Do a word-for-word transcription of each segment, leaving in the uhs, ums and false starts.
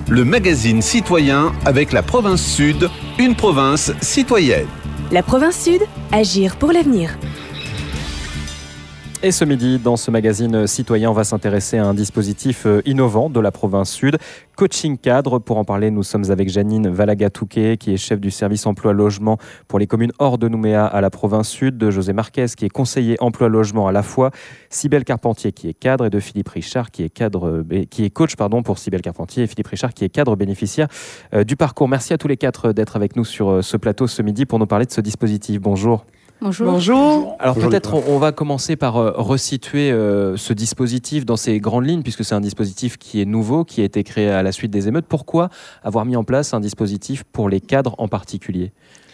le magazine citoyen avec la province Sud, une province citoyenne. La province Sud, agir pour l'avenir. Et ce midi, dans ce magazine citoyen, on va s'intéresser à un dispositif innovant de la province Sud, Coaching Cadre. Pour en parler, nous sommes avec Janine Valaga-Touquet, qui est chef du service emploi-logement pour les communes hors de Nouméa à la province Sud, de José Marquez, qui est conseiller emploi-logement à la fois, Cybèle Carpentier, qui est cadre, et de Philippe Richard, qui est, cadre, qui est coach pardon, pour Cybèle Carpentier, et Philippe Richard, qui est cadre bénéficiaire euh, du parcours. Merci à tous les quatre d'être avec nous sur ce plateau ce midi pour nous parler de ce dispositif. Bonjour. Bonjour. Bonjour. Alors Bonjour peut-être on, on va commencer par euh, resituer euh, ce dispositif dans ses grandes lignes, puisque c'est un dispositif qui est nouveau, qui a été créé à la suite des émeutes. Pourquoi avoir mis en place un dispositif pour les cadres en particulier ?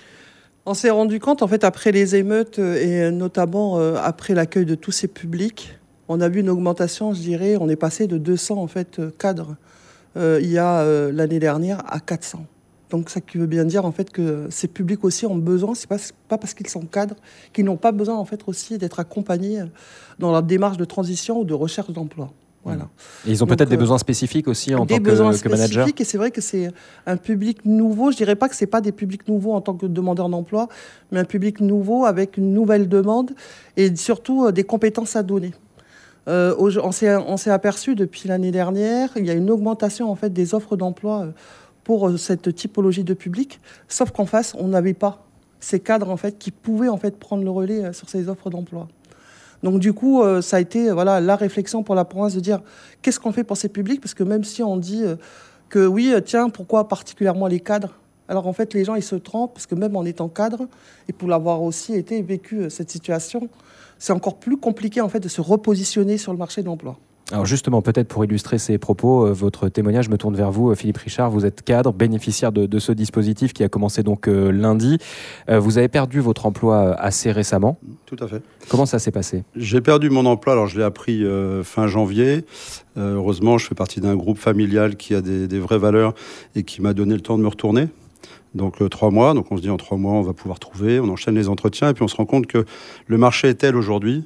On s'est rendu compte, en fait, après les émeutes et notamment euh, après l'accueil de tous ces publics, on a vu une augmentation, je dirais, on est passé de deux cents en fait, cadres euh, il y a euh, l'année dernière à quatre cents. Donc ça qui veut bien dire en fait que ces publics aussi ont besoin, c'est pas pas parce qu'ils sont cadres qu'ils n'ont pas besoin en fait aussi d'être accompagnés dans leur démarche de transition ou de recherche d'emploi. Voilà. Et ils ont Donc, peut-être des euh, besoins spécifiques aussi en des tant besoins que, que manager. Et c'est vrai que c'est un public nouveau. Je dirais pas que c'est pas des publics nouveaux en tant que demandeurs d'emploi, mais un public nouveau avec une nouvelle demande et surtout euh, des compétences à donner. Euh, on s'est on s'est aperçu depuis l'année dernière, il y a une augmentation en fait des offres d'emploi. Euh, pour cette typologie de public, sauf qu'en face, on n'avait pas ces cadres en fait, qui pouvaient en fait, prendre le relais sur ces offres d'emploi. Donc du coup, euh, ça a été voilà, la réflexion pour la province de dire qu'est-ce qu'on fait pour ces publics, parce que même si on dit euh, que oui, tiens, pourquoi particulièrement les cadres ? Alors en fait, les gens, ils se trompent, parce que même en étant cadre, et pour l'avoir aussi été vécu cette situation, c'est encore plus compliqué en fait, de se repositionner sur le marché de l'emploi. Alors justement, peut-être pour illustrer ces propos, euh, votre témoignage, je me tourne vers vous, euh, Philippe Richard. Vous êtes cadre, bénéficiaire de, de ce dispositif qui a commencé donc euh, lundi. Euh, vous avez perdu votre emploi assez récemment. Tout à fait. Comment ça s'est passé ? J'ai perdu mon emploi, alors je l'ai appris euh, fin janvier. Euh, heureusement, je fais partie d'un groupe familial qui a des, des vraies valeurs et qui m'a donné le temps de me retourner. Donc euh, trois mois, donc on se dit en trois mois on va pouvoir trouver, on enchaîne les entretiens et puis on se rend compte que le marché est tel aujourd'hui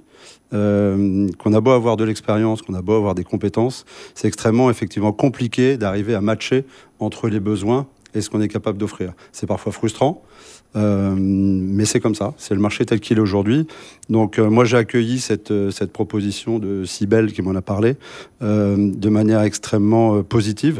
euh, qu'on a beau avoir de l'expérience, qu'on a beau avoir des compétences, c'est extrêmement effectivement compliqué d'arriver à matcher entre les besoins et ce qu'on est capable d'offrir. C'est parfois frustrant, euh, mais c'est comme ça, c'est le marché tel qu'il est aujourd'hui. Donc euh, moi j'ai accueilli cette, cette proposition de Cybèle qui m'en a parlé euh, de manière extrêmement euh, positive.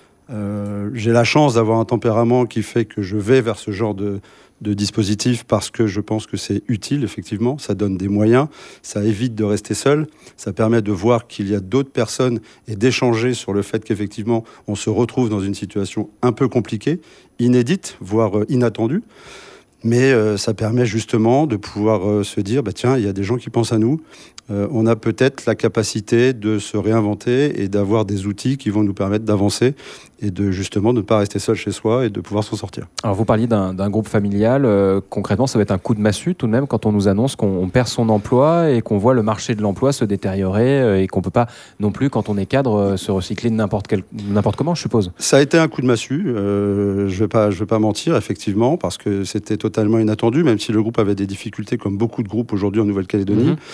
Euh, j'ai la chance d'avoir un tempérament qui fait que je vais vers ce genre de, de dispositif parce que je pense que c'est utile, effectivement. Ça donne des moyens, ça évite de rester seul, ça permet de voir qu'il y a d'autres personnes et d'échanger sur le fait qu'effectivement, on se retrouve dans une situation un peu compliquée, inédite, voire euh, inattendue. Mais euh, ça permet justement de pouvoir euh, se dire, bah, tiens, il y a des gens qui pensent à nous. Euh, on a peut-être la capacité de se réinventer et d'avoir des outils qui vont nous permettre d'avancer et de justement ne pas rester seul chez soi et de pouvoir s'en sortir. Alors vous parliez d'un, d'un groupe familial. Euh, concrètement, ça va être un coup de massue tout de même quand on nous annonce qu'on perd son emploi et qu'on voit le marché de l'emploi se détériorer euh, et qu'on ne peut pas non plus, quand on est cadre, euh, se recycler de n'importe, quel, n'importe comment, je suppose. Ça a été un coup de massue. Euh, je ne vais pas, je vais pas mentir, effectivement, parce que c'était totalement inattendu, même si le groupe avait des difficultés comme beaucoup de groupes aujourd'hui en Nouvelle-Calédonie. Mmh.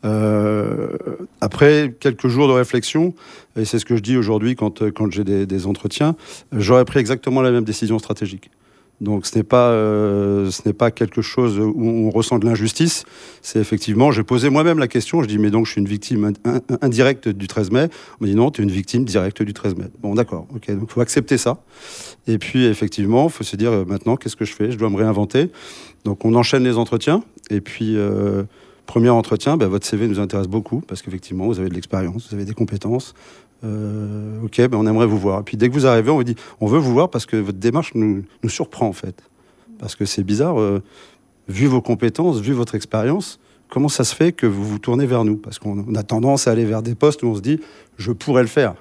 Euh, après quelques jours de réflexion, et c'est ce que je dis aujourd'hui quand, quand j'ai des, des entretiens, j'aurais pris exactement la même décision stratégique. Donc ce n'est pas, euh, ce n'est pas quelque chose où on ressent de l'injustice, c'est effectivement, j'ai posé moi-même la question, je dis mais donc je suis une victime indirecte du treize mai, on m'a dit non, tu es une victime directe du treize mai. Bon d'accord, ok, donc il faut accepter ça, et puis effectivement, il faut se dire euh, maintenant qu'est-ce que je fais, je dois me réinventer, donc on enchaîne les entretiens, et puis... Euh, Premier entretien, ben, votre C V nous intéresse beaucoup parce qu'effectivement, vous avez de l'expérience, vous avez des compétences. Euh, ok, ben, on aimerait vous voir. Et puis dès que vous arrivez, on vous dit, on veut vous voir parce que votre démarche nous, nous surprend en fait. Parce que c'est bizarre, euh, vu vos compétences, vu votre expérience, comment ça se fait que vous vous tournez vers nous ? Parce qu'on a tendance à aller vers des postes où on se dit, je pourrais le faire.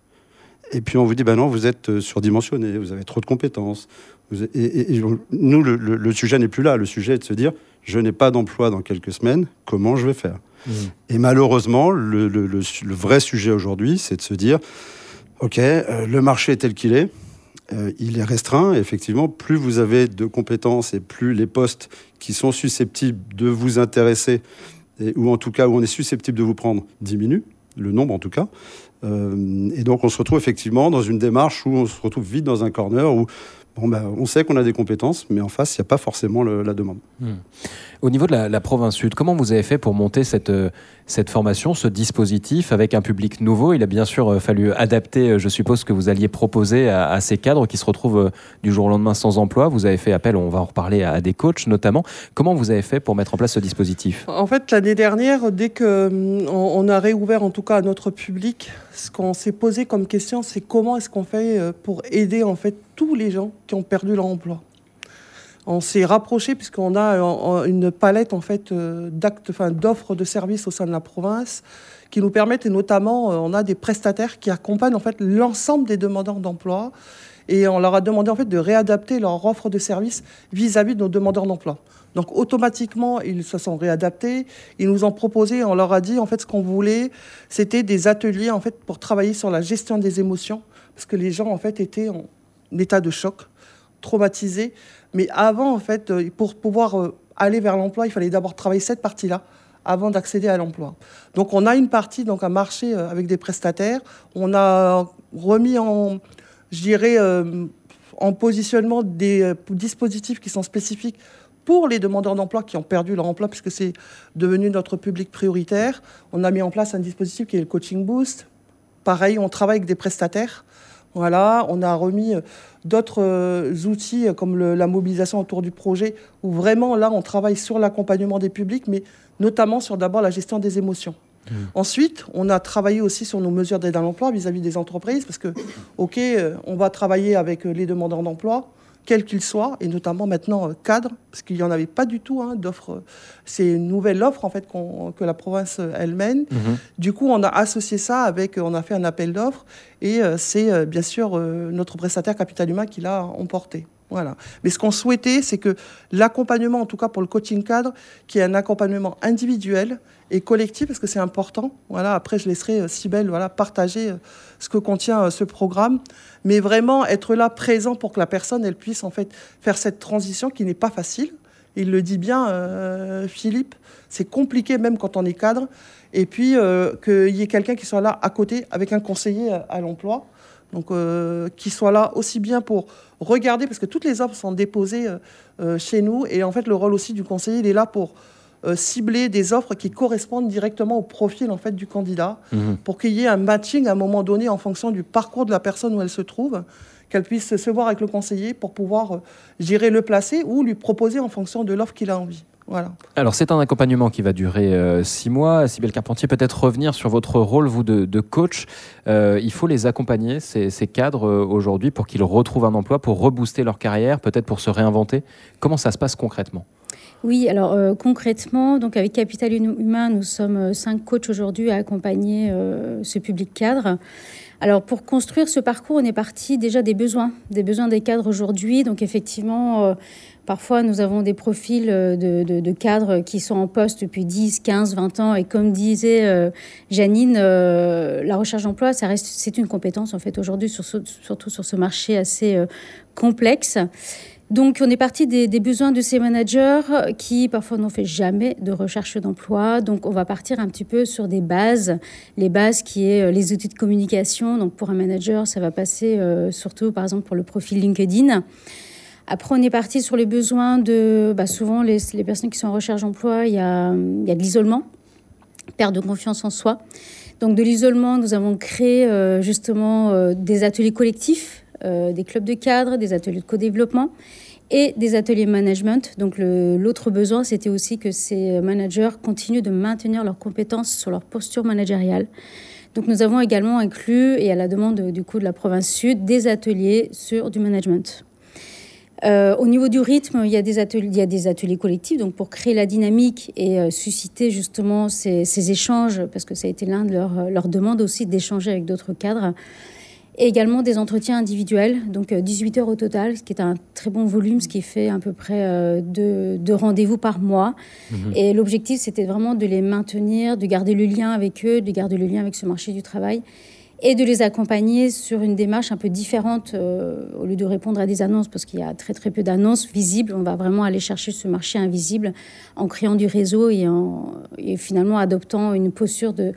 Et puis on vous dit, ben non, vous êtes surdimensionné, vous avez trop de compétences. Vous, et, et, et nous, le, le, le sujet n'est plus là. Le sujet est de se dire, je n'ai pas d'emploi dans quelques semaines, comment je vais faire ? Mmh. Et malheureusement, le, le, le, le vrai sujet aujourd'hui, c'est de se dire, ok, euh, le marché est tel qu'il est, euh, il est restreint. Et effectivement, plus vous avez de compétences et plus les postes qui sont susceptibles de vous intéresser, et, ou en tout cas où on est susceptible de vous prendre, diminuent. le nombre en tout cas. Euh, et donc on se retrouve effectivement dans une démarche où on se retrouve vite dans un corner où bon, ben, on sait qu'on a des compétences, mais en face, il n'y a pas forcément le, la demande. Mmh. Au niveau de la, la province sud, comment vous avez fait pour monter cette, cette formation, ce dispositif avec un public nouveau? Il a bien sûr fallu adapter, je suppose, ce que vous alliez proposer à, à ces cadres qui se retrouvent du jour au lendemain sans emploi. Vous avez fait appel, on va en reparler, à des coachs notamment. Comment vous avez fait pour mettre en place ce dispositif? En fait, l'année dernière, dès qu'on on a réouvert en tout cas à notre public, ce qu'on s'est posé comme question, c'est comment est-ce qu'on fait pour aider en fait tous les gens qui ont perdu leur emploi. On s'est rapproché puisqu'on a une palette en fait d'actes, enfin d'offres de services au sein de la province qui nous permettent, et notamment on a des prestataires qui accompagnent en fait l'ensemble des demandeurs d'emploi, et on leur a demandé en fait de réadapter leur offre de services vis-à-vis de nos demandeurs d'emploi. Donc automatiquement ils se sont réadaptés, ils nous ont proposé, on leur a dit en fait ce qu'on voulait, c'était des ateliers en fait pour travailler sur la gestion des émotions, parce que les gens en fait étaient en état de choc, traumatisés. Mais avant, en fait, pour pouvoir aller vers l'emploi, il fallait d'abord travailler cette partie-là avant d'accéder à l'emploi. Donc, on a une partie, donc un marché avec des prestataires. On a remis en, je dirais, euh, en positionnement des dispositifs qui sont spécifiques pour les demandeurs d'emploi qui ont perdu leur emploi, puisque c'est devenu notre public prioritaire. On a mis en place un dispositif qui est le Coaching Boost. Pareil, on travaille avec des prestataires. Voilà, on a remis d'autres euh, outils comme le, la mobilisation autour du projet, où vraiment là on travaille sur l'accompagnement des publics, mais notamment sur d'abord la gestion des émotions. Mmh. Ensuite, on a travaillé aussi sur nos mesures d'aide à l'emploi vis-à-vis des entreprises, parce que, ok, euh, on va travailler avec les demandeurs d'emploi, quels qu'ils soient, et notamment maintenant euh, cadres, parce qu'il n'y en avait pas du tout hein, d'offres. C'est une nouvelle offre en fait qu'on, que la province euh, elle mène. Mmh. Du coup, on a associé ça avec, on a fait un appel d'offres, et euh, c'est euh, bien sûr euh, notre prestataire Capital Humain qui l'a emporté. Voilà. Mais ce qu'on souhaitait, c'est que l'accompagnement, en tout cas pour le coaching cadre, qui est un accompagnement individuel et collectif, parce que c'est important. Voilà. Après, je laisserai euh, Cybèle voilà, partager euh, ce que contient euh, ce programme, mais vraiment être là, présent, pour que la personne elle puisse en fait faire cette transition qui n'est pas facile. Il le dit bien, euh, Philippe, c'est compliqué même quand on est cadre. Et puis euh, qu'il y ait quelqu'un qui soit là à côté avec un conseiller à, à l'emploi. Donc, euh, qui soit là aussi bien pour regarder, parce que toutes les offres sont déposées euh, chez nous. Et en fait, le rôle aussi du conseiller, il est là pour euh, cibler des offres qui correspondent directement au profil en fait, du candidat, mmh. pour qu'il y ait un matching à un moment donné en fonction du parcours de la personne où elle se trouve, qu'elle puisse se voir avec le conseiller pour pouvoir euh, gérer le placer ou lui proposer en fonction de l'offre qu'il a envie. Voilà. Alors, c'est un accompagnement qui va durer euh, six mois. Cybèle Carpentier, peut-être revenir sur votre rôle, vous, de, de coach. Euh, il faut les accompagner, ces, ces cadres, euh, aujourd'hui, pour qu'ils retrouvent un emploi, pour rebooster leur carrière, peut-être pour se réinventer. Comment ça se passe concrètement ? Oui, alors euh, concrètement, donc avec Capital Humain, nous sommes cinq coachs aujourd'hui à accompagner euh, ce public cadre. Alors, pour construire ce parcours, on est parti déjà des besoins, des besoins des cadres aujourd'hui. Donc, effectivement, euh, parfois, nous avons des profils de, de, de cadres qui sont en poste depuis dix, quinze, vingt ans. Et comme disait euh, Janine, euh, la recherche d'emploi, ça reste, c'est une compétence, en fait, aujourd'hui, sur ce, surtout sur ce marché assez euh, complexe. Donc, on est parti des, des besoins de ces managers qui, parfois, n'ont fait jamais de recherche d'emploi. Donc, on va partir un petit peu sur des bases. Les bases qui est les outils de communication. Donc, pour un manager, ça va passer euh, surtout, par exemple, pour le profil LinkedIn. Après, on est parti sur les besoins de... Bah, souvent, les, les personnes qui sont en recherche d'emploi, il y a, il y a de l'isolement, perte de confiance en soi. Donc, de l'isolement, nous avons créé euh, justement euh, des ateliers collectifs, Euh, des clubs de cadres, des ateliers de co-développement et des ateliers management. Donc le, l'autre besoin, c'était aussi que ces managers continuent de maintenir leurs compétences sur leur posture managériale. Donc nous avons également inclus, et à la demande du coup de la province sud, des ateliers sur du management. Euh, au niveau du rythme, il y a des ateliers, il y a des ateliers collectifs, donc pour créer la dynamique et euh, susciter justement ces, ces échanges, parce que ça a été l'un de leurs leur demandes aussi d'échanger avec d'autres cadres. Et également des entretiens individuels, donc dix-huit heures au total, ce qui est un très bon volume, ce qui fait à peu près deux, deux rendez-vous par mois. Mmh. Et l'objectif, c'était vraiment de les maintenir, de garder le lien avec eux, de garder le lien avec ce marché du travail et de les accompagner sur une démarche un peu différente euh, au lieu de répondre à des annonces, parce qu'il y a très très peu d'annonces visibles. On va vraiment aller chercher ce marché invisible en créant du réseau et, en, et finalement adoptant une posture de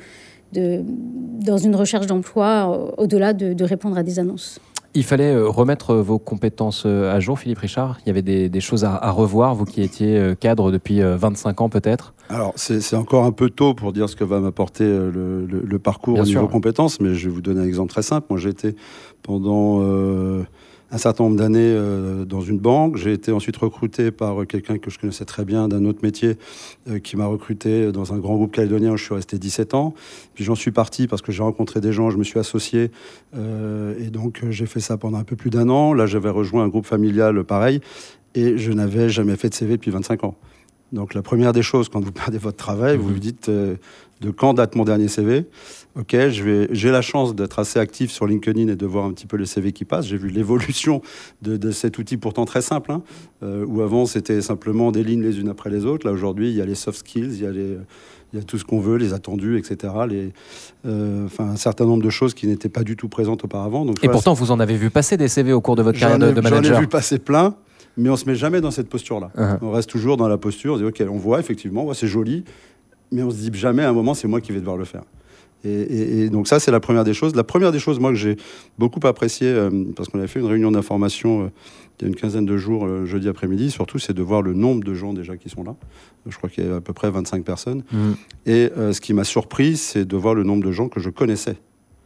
de, dans une recherche d'emploi au-delà de, de répondre à des annonces. Il fallait remettre vos compétences à jour, Philippe Richard. Il y avait des, des choses à, à revoir, vous qui étiez cadre depuis vingt-cinq ans peut-être. Alors, c'est, c'est encore un peu tôt pour dire ce que va m'apporter le, le, le parcours Bien au sûr. niveau compétences, mais je vais vous donner un exemple très simple. Moi, j'ai été pendant euh, un certain nombre d'années euh, dans une banque. J'ai été ensuite recruté par quelqu'un que je connaissais très bien d'un autre métier euh, qui m'a recruté dans un grand groupe calédonien où je suis resté dix-sept ans. Puis j'en suis parti parce que j'ai rencontré des gens, je me suis associé euh, et donc j'ai fait ça pendant un peu plus d'un an. Là, j'avais rejoint un groupe familial pareil et je n'avais jamais fait de C V depuis vingt-cinq ans. Donc la première des choses, quand vous perdez votre travail, mmh. vous vous dites euh, de quand date mon dernier C V. Ok, je vais, j'ai la chance d'être assez actif sur LinkedIn et de voir un petit peu les C V qui passent. J'ai vu l'évolution de, de cet outil pourtant très simple, hein, euh, où avant c'était simplement des lignes les unes après les autres. Là aujourd'hui, il y a les soft skills, il y a, les, il y a tout ce qu'on veut, les attendus, et cetera. Les, euh, enfin, un certain nombre de choses qui n'étaient pas du tout présentes auparavant. Donc, et voilà, pourtant, vous en avez vu passer des C V au cours de votre carrière de, de manager. J'en ai vu passer plein. Mais on ne se met jamais dans cette posture-là. Uh-huh. On reste toujours dans la posture, on se dit, OK, on voit effectivement, ouais, c'est joli, mais on se dit jamais à un moment, c'est moi qui vais devoir le faire. Et, et, et donc ça, c'est la première des choses. La première des choses, moi, que j'ai beaucoup apprécié, euh, parce qu'on avait fait une réunion d'information euh, il y a une quinzaine de jours, euh, jeudi après-midi, surtout, c'est de voir le nombre de gens déjà qui sont là. Je crois qu'il y a à peu près vingt-cinq personnes. Mmh. Et euh, ce qui m'a surpris, c'est de voir le nombre de gens que je connaissais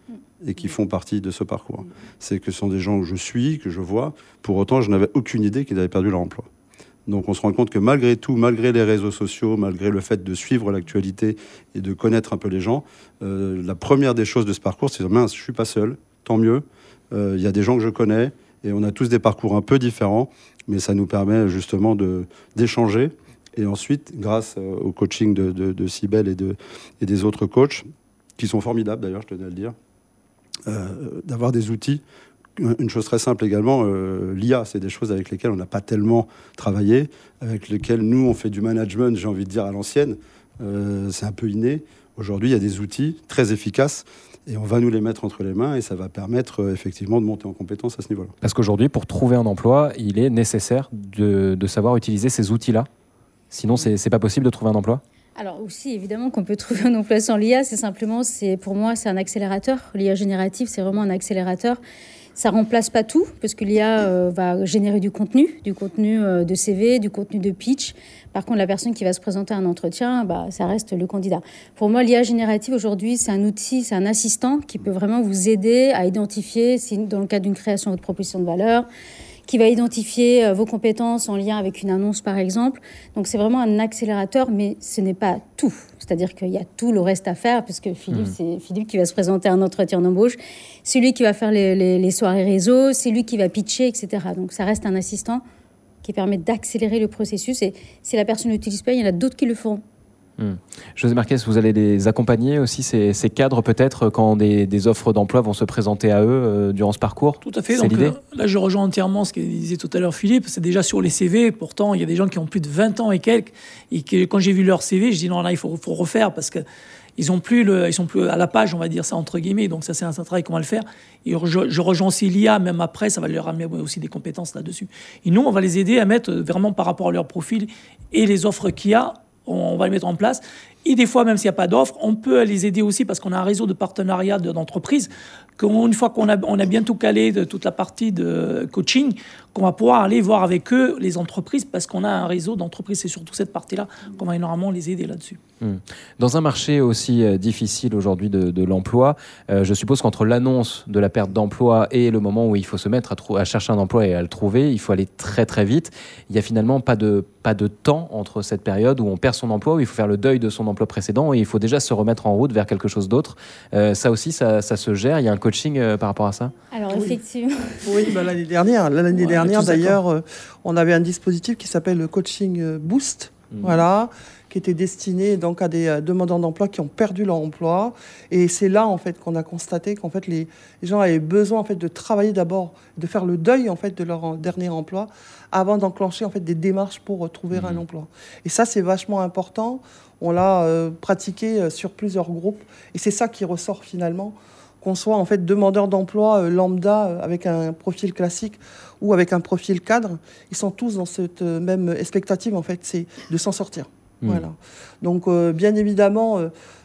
et qui font partie de ce parcours. C'est que ce sont des gens que je suis, que je vois. Pour autant, je n'avais aucune idée qu'ils avaient perdu leur emploi. Donc on se rend compte que malgré tout, malgré les réseaux sociaux, malgré le fait de suivre l'actualité et de connaître un peu les gens, euh, la première des choses de ce parcours, c'est « mince, je ne suis pas seul, tant mieux, il euh, y a des gens que je connais, et on a tous des parcours un peu différents, mais ça nous permet justement de, d'échanger. Et ensuite, grâce au coaching de, de, de Cybèle et, de, et des autres coachs, qui sont formidables d'ailleurs, je tenais à le dire, Euh, d'avoir des outils. Une chose très simple également, euh, l'I A, c'est des choses avec lesquelles on n'a pas tellement travaillé, avec lesquelles nous, on fait du management, j'ai envie de dire, à l'ancienne. Euh, c'est un peu inné. Aujourd'hui, il y a des outils très efficaces et on va nous les mettre entre les mains et ça va permettre euh, effectivement de monter en compétence à ce niveau-là. Parce qu'aujourd'hui, pour trouver un emploi, il est nécessaire de, de savoir utiliser ces outils-là. Sinon, c'est, c'est pas possible de trouver un emploi ? Alors aussi, évidemment qu'on peut trouver un emploi sans l'I A, c'est simplement, c'est, pour moi, c'est un accélérateur. L'I A générative, c'est vraiment un accélérateur. Ça ne remplace pas tout, parce que l'I A euh, va générer du contenu, du contenu euh, de C V, du contenu de pitch. Par contre, la personne qui va se présenter à un entretien, bah, ça reste le candidat. Pour moi, l'I A générative, aujourd'hui, c'est un outil, c'est un assistant qui peut vraiment vous aider à identifier, si, dans le cadre d'une création de votre proposition de valeur, qui va identifier vos compétences en lien avec une annonce, par exemple. Donc, c'est vraiment un accélérateur, mais ce n'est pas tout. C'est-à-dire qu'il y a tout le reste à faire, puisque Philippe, mmh. c'est Philippe qui va se présenter à un entretien d'embauche. C'est lui qui va faire les, les, les soirées réseau, c'est lui qui va pitcher, et cetera. Donc, ça reste un assistant qui permet d'accélérer le processus. Et si la personne ne l'utilise pas, il y en a d'autres qui le feront. Mmh. José Marquez, vous allez les accompagner aussi, ces, ces cadres, peut-être, quand des, des offres d'emploi vont se présenter à eux euh, durant ce parcours ? Tout à fait. C'est donc, l'idée ? euh, là, je rejoins entièrement ce que disait tout à l'heure Philippe. C'est déjà sur les C V. Pourtant, il y a des gens qui ont plus de vingt ans et quelques. Et que, quand j'ai vu leur C V, je dis non, là, il faut, faut refaire parce que ils ont plus le, ils sont plus à la page, on va dire ça entre guillemets. Donc ça, c'est un travail qu'on va le faire. Et je, je rejoins aussi l'I A, même après, ça va leur amener aussi des compétences là-dessus. Et nous, on va les aider à mettre vraiment par rapport à leur profil et les offres qu'il y a, on va les mettre en place. Et des fois, même s'il n'y a pas d'offre, on peut les aider aussi parce qu'on a un réseau de partenariats d'entreprises. Une fois qu'on a, on a bien tout calé de toute la partie de coaching, qu'on va pouvoir aller voir avec eux les entreprises parce qu'on a un réseau d'entreprises. C'est surtout cette partie-là qu'on va énormément les aider là-dessus. Dans un marché aussi difficile aujourd'hui de, de l'emploi, euh, je suppose qu'entre l'annonce de la perte d'emploi et le moment où il faut se mettre à, trou- à chercher un emploi et à le trouver, il faut aller très très vite. Il n'y a finalement pas de, pas de temps entre cette période où on perd son emploi, où il faut faire le deuil de son emploi précédent et il faut déjà se remettre en route vers quelque chose d'autre. Euh, ça aussi, ça, ça se gère. Il y a un coaching euh, par rapport à ça ? Alors oui. effectivement. Oui, bah, l'année dernière, l'année Ouais, dernière d'ailleurs, euh, on avait un dispositif qui s'appelle le coaching Boost. Mmh. Voilà. Qui était destiné donc à des euh, demandeurs d'emploi qui ont perdu leur emploi. Et c'est là en fait qu'on a constaté qu'en fait les, les gens avaient besoin en fait de travailler d'abord, de faire le deuil en fait de leur en, dernier emploi, avant d'enclencher en fait des démarches pour euh, trouver mmh. un emploi. Et ça c'est vachement important. On l'a euh, pratiqué euh, sur plusieurs groupes et c'est ça qui ressort finalement. Qu'on soit en fait demandeur d'emploi euh, lambda euh, avec un profil classique ou avec un profil cadre, ils sont tous dans cette euh, même expectative en fait, c'est de s'en sortir. Mmh. Voilà. Donc, euh, bien évidemment, euh,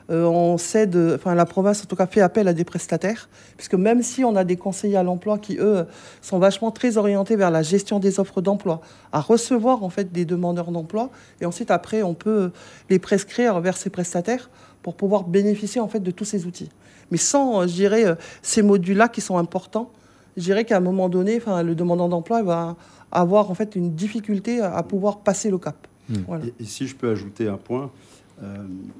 Euh, on cède, enfin la province en tout cas fait appel à des prestataires, puisque même si on a des conseillers à l'emploi qui eux sont vachement très orientés vers la gestion des offres d'emploi, à recevoir en fait des demandeurs d'emploi, et ensuite après on peut les prescrire vers ces prestataires pour pouvoir bénéficier en fait de tous ces outils. Mais sans, je dirais, ces modules-là qui sont importants, je dirais qu'à un moment donné, enfin le demandeur d'emploi va avoir en fait une difficulté à pouvoir passer le cap. Mmh. Voilà. Et, et si je peux ajouter un point. Euh,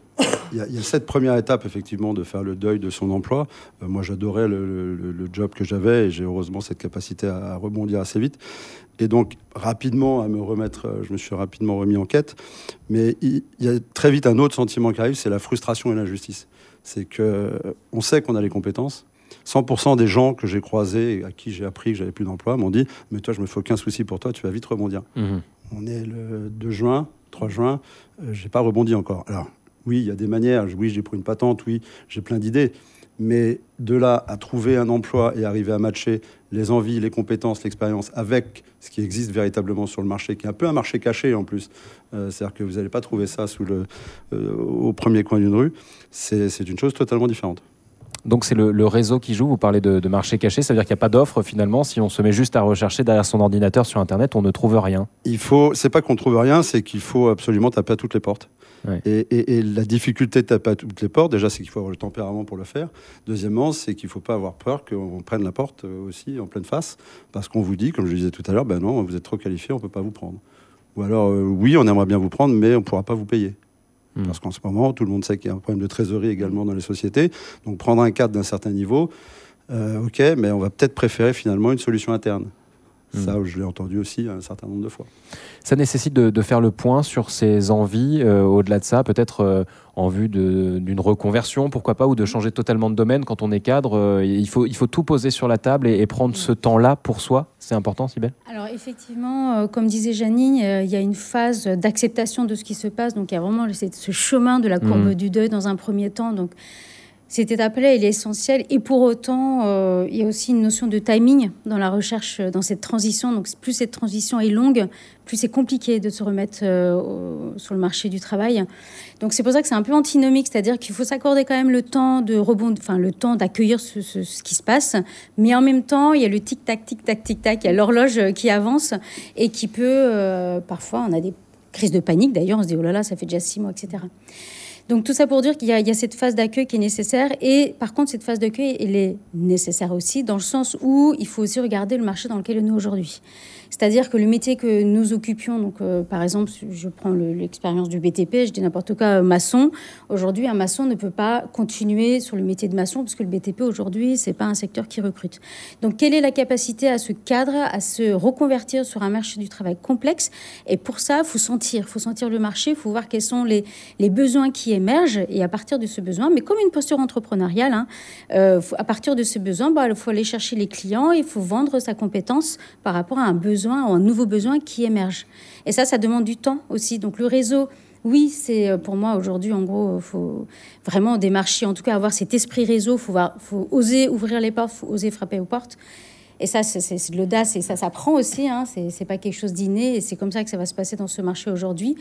Il y, y a cette première étape, effectivement, de faire le deuil de son emploi. Euh, moi, j'adorais le, le, le job que j'avais et j'ai heureusement cette capacité à, à rebondir assez vite. Et donc, rapidement, à me remettre, je me suis rapidement remis en quête. Mais il y, y a très vite un autre sentiment qui arrive, c'est la frustration et l'injustice. C'est qu'on sait qu'on a les compétences. cent pour cent des gens que j'ai croisés et à qui j'ai appris que j'avais plus d'emploi m'ont dit « Mais toi, je me fais aucun souci pour toi, tu vas vite rebondir. Mmh. » On est le deux juin, trois juin, euh, j'ai pas rebondi encore. Alors, oui, il y a des manières. Oui, j'ai pris une patente. Oui, j'ai plein d'idées. Mais de là à trouver un emploi et arriver à matcher les envies, les compétences, l'expérience avec ce qui existe véritablement sur le marché, qui est un peu un marché caché en plus. Euh, c'est-à-dire que vous n'allez pas trouver ça sous le, euh, au premier coin d'une rue. C'est, c'est une chose totalement différente. Donc c'est le, le réseau qui joue, vous parlez de, de marché caché, ça veut dire qu'il n'y a pas d'offre finalement, si on se met juste à rechercher derrière son ordinateur sur Internet, on ne trouve rien. Il faut, c'est pas qu'on ne trouve rien, c'est qu'il faut absolument taper à toutes les portes. Ouais. Et, et, et la difficulté de taper à toutes les portes, déjà c'est qu'il faut avoir le tempérament pour le faire. Deuxièmement, c'est qu'il ne faut pas avoir peur qu'on prenne la porte aussi en pleine face, parce qu'on vous dit, comme je le disais tout à l'heure, ben non, vous êtes trop qualifié, on ne peut pas vous prendre. Ou alors, euh, oui, on aimerait bien vous prendre, mais on ne pourra pas vous payer. Parce qu'en ce moment, tout le monde sait qu'il y a un problème de trésorerie également dans les sociétés. Donc, prendre un cadre d'un certain niveau, euh, OK, mais on va peut-être préférer finalement une solution interne. Mmh. Ça, je l'ai entendu aussi un certain nombre de fois. Ça nécessite de, de faire le point sur ses envies, euh, au-delà de ça, peut-être euh, en vue de, d'une reconversion, pourquoi pas, ou de changer totalement de domaine quand on est cadre. Euh, il, faut, il faut tout poser sur la table et, et prendre ce temps-là pour soi. C'est important, Cybèle ? Alors effectivement, euh, comme disait Janine, euh, il y a une phase d'acceptation de ce qui se passe. Donc il y a vraiment ce chemin de la courbe mmh. du deuil dans un premier temps. Donc cette étape-là, elle est essentielle. Et pour autant, euh, il y a aussi une notion de timing dans la recherche, dans cette transition. Donc, plus cette transition est longue, plus c'est compliqué de se remettre euh, au, sur le marché du travail. Donc, c'est pour ça que c'est un peu antinomique. C'est-à-dire qu'il faut s'accorder quand même le temps de rebond, enfin, le temps d'accueillir ce, ce, ce qui se passe. Mais en même temps, il y a le tic-tac, tic-tac, tic-tac. Il y a l'horloge qui avance et qui peut... Euh, parfois, on a des crises de panique. D'ailleurs, on se dit, oh là là, ça fait déjà six mois, et cetera. Donc, tout ça pour dire qu'il y a, il y a cette phase d'accueil qui est nécessaire. Et par contre, cette phase d'accueil, elle est nécessaire aussi dans le sens où il faut aussi regarder le marché dans lequel on est aujourd'hui. C'est-à-dire que le métier que nous occupions, donc euh, par exemple, je prends le, l'expérience du B T P, je dis n'importe quoi, maçon. Aujourd'hui, un maçon ne peut pas continuer sur le métier de maçon parce que le B T P aujourd'hui, c'est pas un secteur qui recrute. Donc, quelle est la capacité à ce cadre, à se reconvertir sur un marché du travail complexe ? Et pour ça, il faut sentir, faut sentir le marché, il faut voir quels sont les, les besoins qui émergent et à partir de ce besoin, mais comme une posture entrepreneuriale, hein, euh, faut, à partir de ce besoin, bah, il faut aller chercher les clients, il faut vendre sa compétence par rapport à un besoin ou un nouveau besoin qui émerge. Et ça, ça demande du temps aussi. Donc le réseau, oui, c'est pour moi aujourd'hui, en gros, il faut vraiment démarcher, en tout cas avoir cet esprit réseau, il faut, faut oser ouvrir les portes, il faut oser frapper aux portes. Et ça, c'est, c'est, c'est de l'audace et ça s'apprend aussi, hein, c'est, c'est pas quelque chose d'inné et c'est comme ça que ça va se passer dans ce marché aujourd'hui.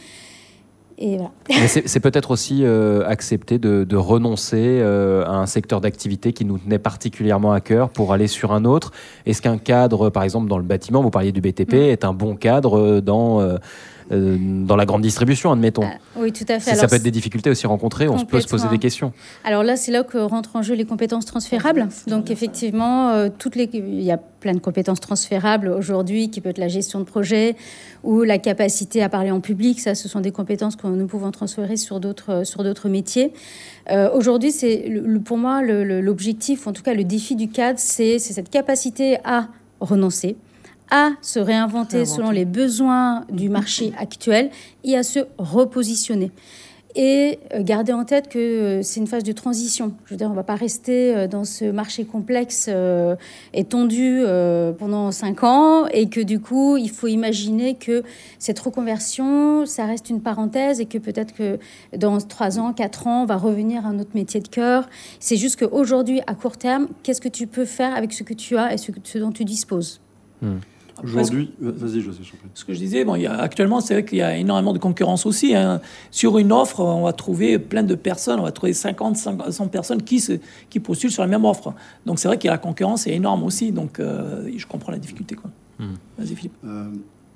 Et voilà. Mais c'est, c'est peut-être aussi euh, accepter de, de renoncer euh, à un secteur d'activité qui nous tenait particulièrement à cœur pour aller sur un autre. Est-ce qu'un cadre, par exemple dans le bâtiment, vous parliez du B T P, mmh. est un bon cadre dans, euh, euh, dans la grande distribution, admettons ? Ah, oui, tout à fait. Alors, ça peut être des difficultés aussi rencontrées, on peut se poser des questions. Alors là, c'est là que rentrent en jeu les compétences transférables. Donc effectivement, euh, toutes les... il y a plein de compétences transférables aujourd'hui, qui peut être la gestion de projet ou la capacité à parler en public. Ça, ce sont des compétences que nous pouvons transférer sur d'autres, sur d'autres métiers. Euh, aujourd'hui, c'est le, pour moi le, le, l'objectif, en tout cas le défi du cadre, c'est, c'est cette capacité à renoncer, à se réinventer, réinventer selon les besoins du marché actuel et à se repositionner. Et garder en tête que c'est une phase de transition. Je veux dire, on ne va pas rester dans ce marché complexe euh, et tendu euh, pendant cinq ans et que du coup, il faut imaginer que cette reconversion, ça reste une parenthèse et que peut-être que dans trois ans, quatre ans, on va revenir à un autre métier de cœur. C'est juste qu'aujourd'hui, à court terme, qu'est-ce que tu peux faire avec ce que tu as et ce, ce dont tu disposes ? Mmh. Aujourd'hui, vas-y, José, je t'en prie. Ce que je disais, bon, il y a, actuellement, c'est vrai qu'il y a énormément de concurrence aussi. Hein. Sur une offre, on va trouver plein de personnes, on va trouver cinquante, cent personnes qui, se, qui postulent sur la même offre. Donc c'est vrai que la concurrence est énorme aussi. Donc euh, je comprends la difficulté, quoi. Mmh. Vas-y, Philippe. Euh...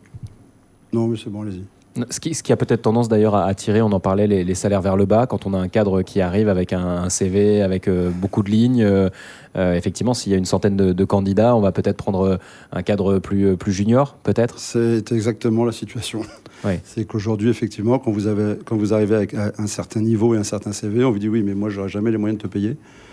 Non, mais c'est bon, allez-y. Ce qui, ce qui a peut-être tendance d'ailleurs à attirer, on en parlait, les, les salaires vers le bas, quand on a un cadre qui arrive avec un, un C V, avec euh, beaucoup de lignes. Euh, euh, effectivement, s'il y a une centaine de, de candidats, on va peut-être prendre un cadre plus, plus junior, peut-être. C'est exactement la situation. Oui. C'est qu'aujourd'hui, effectivement, quand vous, avez, quand vous arrivez avec un certain niveau et un certain C V, on vous dit oui, mais moi, j'aurai jamais les moyens de te payer.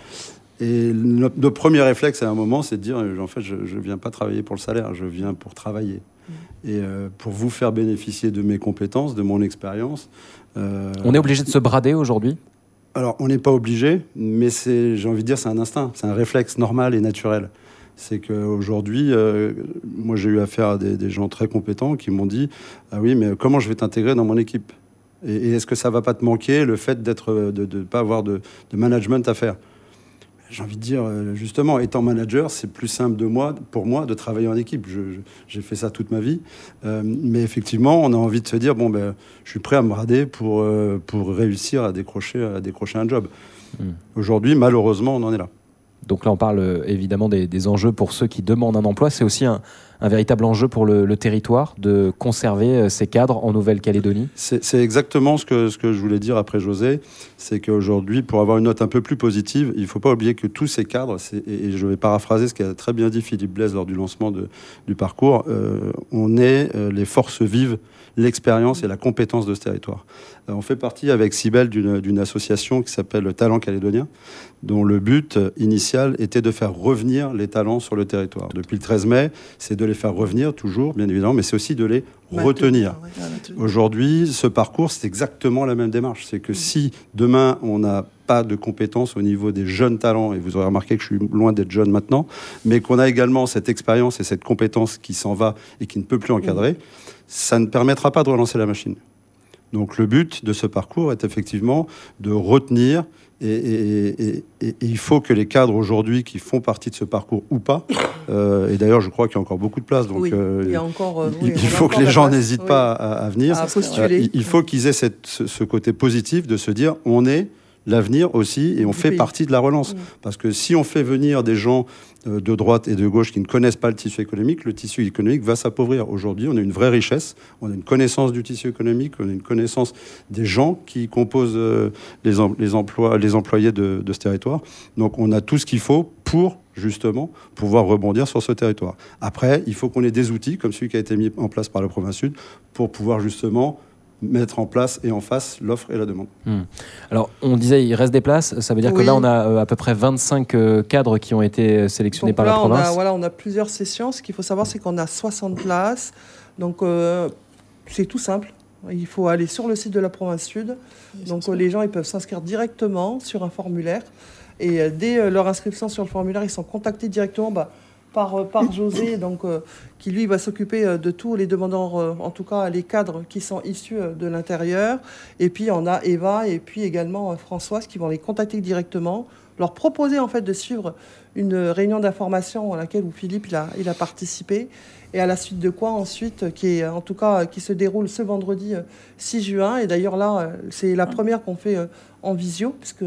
Et notre, notre premier réflexe à un moment, c'est de dire, en fait, je ne viens pas travailler pour le salaire, je viens pour travailler. Et euh, pour vous faire bénéficier de mes compétences, de mon expérience. Euh, on est obligé de se brader aujourd'hui ? Alors, on n'est pas obligé, mais c'est, j'ai envie de dire, c'est un instinct, c'est un réflexe normal et naturel. C'est qu'aujourd'hui, euh, moi j'ai eu affaire à des, des gens très compétents qui m'ont dit « Ah oui, mais comment je vais t'intégrer dans mon équipe ? Et, et est-ce que ça ne va pas te manquer le fait d'être, de ne pas avoir de, de management à faire ?» J'ai envie de dire, justement, étant manager, c'est plus simple de moi, pour moi de travailler en équipe. Je, je, j'ai fait ça toute ma vie. Euh, mais effectivement, on a envie de se dire, bon, ben, je suis prêt à me brader pour, euh, pour réussir à décrocher, à décrocher un job. Mmh. Aujourd'hui, malheureusement, on en est là. Donc là, on parle euh, évidemment des, des enjeux pour ceux qui demandent un emploi. C'est aussi un, un véritable enjeu pour le, le territoire de conserver euh, ces cadres en Nouvelle-Calédonie. C'est, c'est exactement ce que, ce que je voulais dire après José. C'est qu'aujourd'hui, pour avoir une note un peu plus positive, il ne faut pas oublier que tous ces cadres, c'est, et je vais paraphraser ce qu'a très bien dit Philippe Blaise lors du lancement de, du parcours, euh, on est euh, les forces vives, l'expérience et la compétence de ce territoire. Euh, on fait partie avec Cybèle d'une, d'une association qui s'appelle Talent Calédonien, dont le but initial était de faire revenir les talents sur le territoire. Depuis le treize mai, c'est de les faire revenir toujours, bien évidemment, mais c'est aussi de les retenir. Aujourd'hui, ce parcours, c'est exactement la même démarche. C'est que si demain, on n'a pas de compétences au niveau des jeunes talents, et vous aurez remarqué que je suis loin d'être jeune maintenant, mais qu'on a également cette expérience et cette compétence qui s'en va et qui ne peut plus encadrer, mmh. ça ne permettra pas de relancer la machine. Donc le but de ce parcours est effectivement de retenir, et, et, et, et, et il faut que les cadres aujourd'hui qui font partie de ce parcours ou pas, euh, et d'ailleurs je crois qu'il y a encore beaucoup de place, donc oui, euh, il, y a encore, euh, il, oui, il faut que les gens n'hésitent oui. pas à, à venir. À postuler. Euh, il faut qu'ils aient cette, ce, ce côté positif de se dire on est l'avenir aussi et on fait pays. partie de la relance. Mmh. Parce que si on fait venir des gens euh, de droite et de gauche qui ne connaissent pas le tissu économique, le tissu économique va s'appauvrir. Aujourd'hui, on a une vraie richesse, on a une connaissance du tissu économique, on a une connaissance des gens qui composent euh, les, em- les, emplois, les employés de, de ce territoire. Donc on a tout ce qu'il faut pour justement pouvoir rebondir sur ce territoire. Après, il faut qu'on ait des outils, comme celui qui a été mis en place par la province Sud, pour pouvoir justement mettre en place et en face l'offre et la demande. Mmh. Alors, on disait il reste des places, ça veut dire oui. que là, on a euh, à peu près vingt-cinq euh, cadres qui ont été sélectionnés donc par là, la province. On a, voilà, on a plusieurs sessions. Ce qu'il faut savoir, c'est qu'on a soixante places. Donc, euh, c'est tout simple. Il faut aller sur le site de la province Sud. Oui, donc, euh, les gens ils peuvent s'inscrire directement sur un formulaire. Et euh, dès euh, leur inscription sur le formulaire, ils sont contactés directement bah, par, par José, donc, euh, qui lui va s'occuper euh, de tous les demandeurs, euh, en tout cas les cadres qui sont issus euh, de l'intérieur. Et puis on a Eva et puis également euh, Françoise qui vont les contacter directement, leur proposer en fait de suivre une réunion d'information à laquelle où Philippe il a, il a participé. Et à la suite de quoi ensuite, qui est en tout cas qui se déroule ce vendredi euh, six juin. Et d'ailleurs là, euh, c'est la première qu'on fait euh, en visio, puisque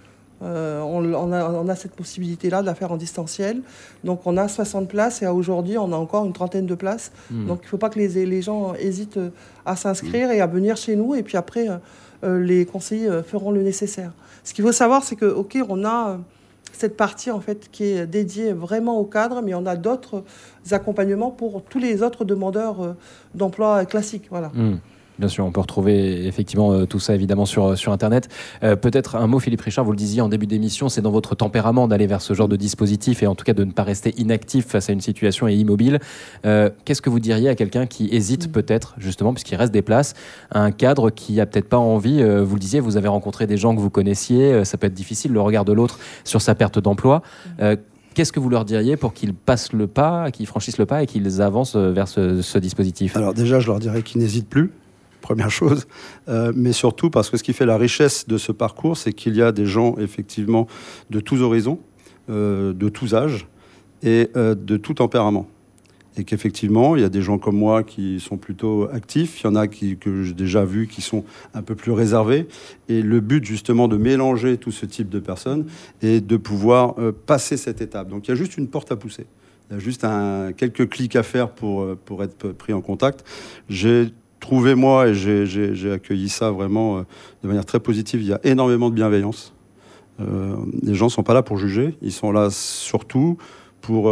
Euh, on, on, a, on a cette possibilité-là de la faire en distanciel. Donc on a soixante places et à aujourd'hui, on a encore une trentaine de places. Mmh. Donc il ne faut pas que les, les gens hésitent à s'inscrire mmh. et à venir chez nous. Et puis après, euh, les conseillers feront le nécessaire. Ce qu'il faut savoir, c'est que, OK, on a cette partie en fait, qui est dédiée vraiment au cadre, mais on a d'autres accompagnements pour tous les autres demandeurs d'emploi classiques. Voilà. Mmh. Bien sûr, on peut retrouver effectivement euh, tout ça évidemment sur, sur Internet. Euh, peut-être un mot, Philippe Richard, vous le disiez en début d'émission, c'est dans votre tempérament d'aller vers ce genre de dispositif et en tout cas de ne pas rester inactif face à une situation et immobile. Euh, qu'est-ce que vous diriez à quelqu'un qui hésite mmh. peut-être, justement, puisqu'il reste des places, à un cadre qui a peut-être pas envie, euh, vous le disiez, vous avez rencontré des gens que vous connaissiez, euh, ça peut être difficile, le regard de l'autre sur sa perte d'emploi. Euh, Qu'est-ce que vous leur diriez pour qu'ils passent le pas, qu'ils franchissent le pas et qu'ils avancent vers ce, ce dispositif ? Alors déjà, je leur dirais qu'ils n'hésitent plus. Première chose, euh, mais surtout parce que ce qui fait la richesse de ce parcours, c'est qu'il y a des gens effectivement de tous horizons, euh, de tous âges et euh, de tout tempérament. et qu'effectivement, il y a des gens comme moi qui sont plutôt actifs, il y en a qui, que j'ai déjà vus qui sont un peu plus réservés. Et le but, justement, de mélanger tout ce type de personnes est de pouvoir euh, passer cette étape. Donc, il y a juste une porte à pousser. Il y a juste un, quelques clics à faire pour, pour être pris en contact. J'ai trouvé, moi, et j'ai, j'ai, j'ai accueilli ça vraiment euh, de manière très positive, il y a énormément de bienveillance. Euh, les gens ne sont pas là pour juger, ils sont là surtout pour...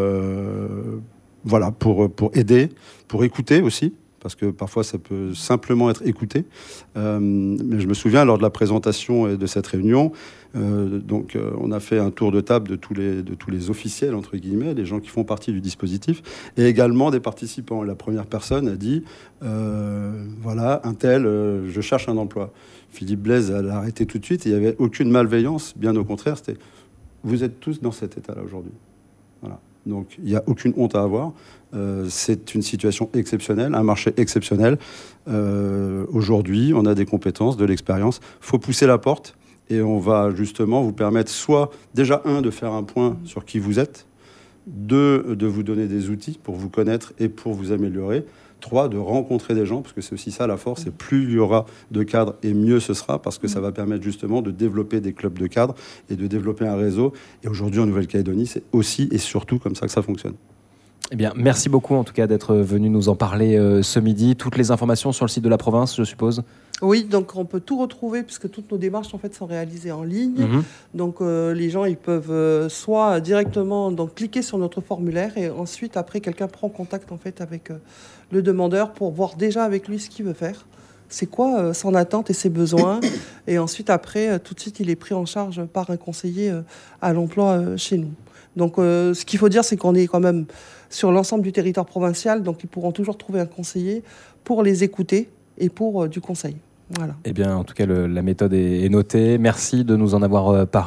Euh, Voilà, pour, pour aider, pour écouter aussi, parce que parfois ça peut simplement être écouté. Euh, mais je me souviens, lors de la présentation de cette réunion, euh, donc, euh, on a fait un tour de table de tous, les, de tous les officiels, entre guillemets, les gens qui font partie du dispositif, et également des participants. Et la première personne a dit, euh, voilà, un tel, euh, je cherche un emploi. Philippe Blaise a arrêté tout de suite, et il n'y avait aucune malveillance, bien au contraire, c'était, vous êtes tous dans cet état-là aujourd'hui. Voilà. Donc, il n'y a aucune honte à avoir. Euh, c'est une situation exceptionnelle, un marché exceptionnel. Euh, aujourd'hui, on a des compétences, de l'expérience. Il faut pousser la porte et on va justement vous permettre soit, déjà, un, de faire un point sur qui vous êtes, deux, de vous donner des outils pour vous connaître et pour vous améliorer, trois, de rencontrer des gens, parce que c'est aussi ça la force, et plus il y aura de cadres, et mieux ce sera, parce que ça va permettre justement de développer des clubs de cadres et de développer un réseau. Et aujourd'hui, en Nouvelle-Calédonie, c'est aussi et surtout comme ça que ça fonctionne. Eh bien, merci beaucoup en tout cas d'être venu nous en parler euh, ce midi. Toutes les informations sur le site de la province, je suppose ? Oui, donc on peut tout retrouver puisque toutes nos démarches en fait sont réalisées en ligne. Mmh. Donc euh, les gens ils peuvent euh, soit directement donc cliquer sur notre formulaire et ensuite après quelqu'un prend contact en fait avec euh, le demandeur pour voir déjà avec lui ce qu'il veut faire. C'est quoi euh, son attente et ses besoins. Et ensuite après euh, tout de suite il est pris en charge par un conseiller euh, à l'emploi euh, chez nous. Donc euh, ce qu'il faut dire c'est qu'on est quand même sur l'ensemble du territoire provincial, donc ils pourront toujours trouver un conseiller pour les écouter et pour euh, du conseil. Voilà. Eh bien, en tout cas, le, la méthode est, est notée. Merci de nous en avoir euh, parlé.